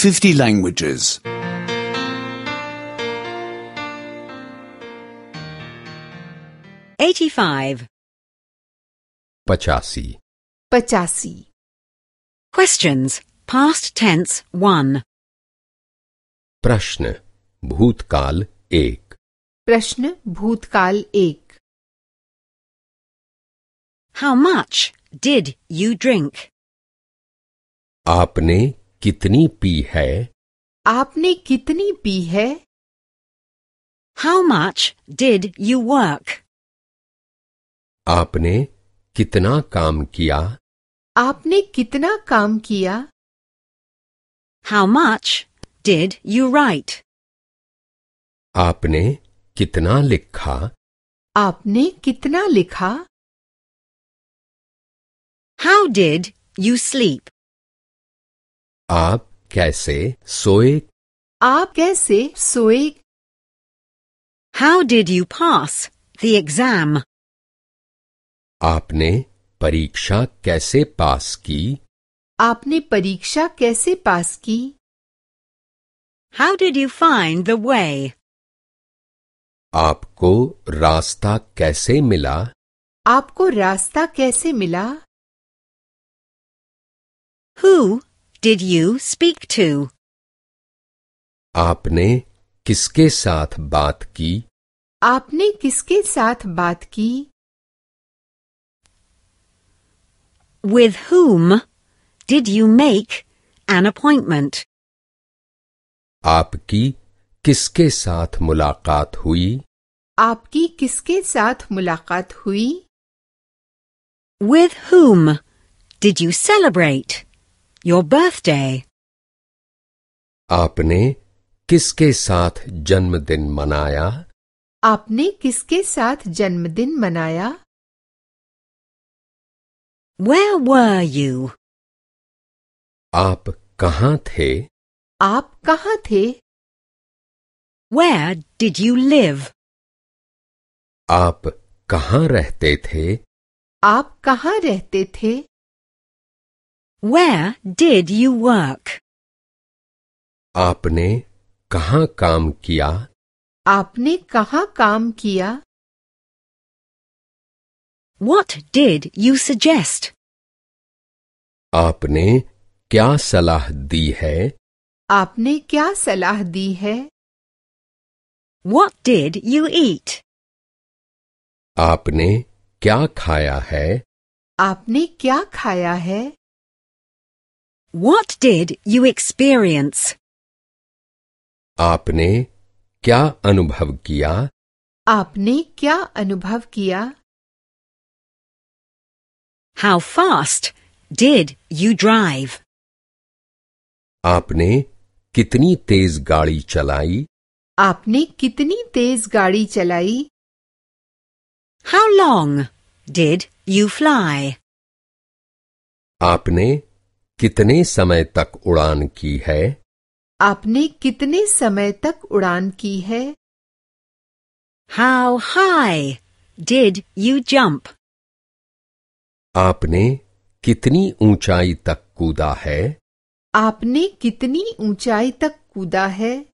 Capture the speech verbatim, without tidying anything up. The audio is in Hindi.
fifty languages. eighty-five. पचासी. पचासी. Questions. Past tense one. प्रश्न भूतकाल एक. प्रश्न भूतकाल एक. How much did you drink? आपने कितनी पी है? आपने कितनी पी है? How much did you work? आपने कितना काम किया? आपने कितना काम किया? How much did you write? आपने कितना लिखा? आपने कितना लिखा? How did you sleep? आप कैसे सोए? आप कैसे सोए? How did you pass the exam? आपने परीक्षा कैसे पास की? आपने परीक्षा कैसे पास की? How did you find the way? आपको रास्ता कैसे मिला? आपको रास्ता कैसे मिला? Who did you speak to? आपने किसके साथ बात की? आपने किसके साथ बात की? With whom did you make an appointment? आपकी किसके साथ मुलाकात हुई? आपकी किसके साथ मुलाकात हुई? With whom did you celebrate your birthday? आपने किसके साथ जन्मदिन मनाया? आपने किसके साथ जन्मदिन मनाया? Where were you? आप कहाँ थे? आप कहाँ थे? Where did you live? आप कहाँ रहते थे? आप कहाँ रहते थे? Where did you work? आपने कहाँ काम किया? आपने कहाँ काम किया? What did you suggest? आपने क्या सलाह दी है? आपने क्या सलाह दी है? What did you eat? आपने क्या खाया है? आपने क्या खाया है? What did you experience? आपने क्या अनुभव किया? आपने क्या अनुभव किया? How fast did you drive? आपने कितनी तेज गाड़ी चलाई? आपने कितनी तेज गाड़ी चलाई? How long did you fly? आपने कितने समय तक उड़ान की है? आपने कितने समय तक उड़ान की है? How high did you jump? आपने कितनी ऊंचाई तक कूदा है? आपने कितनी ऊंचाई तक कूदा है?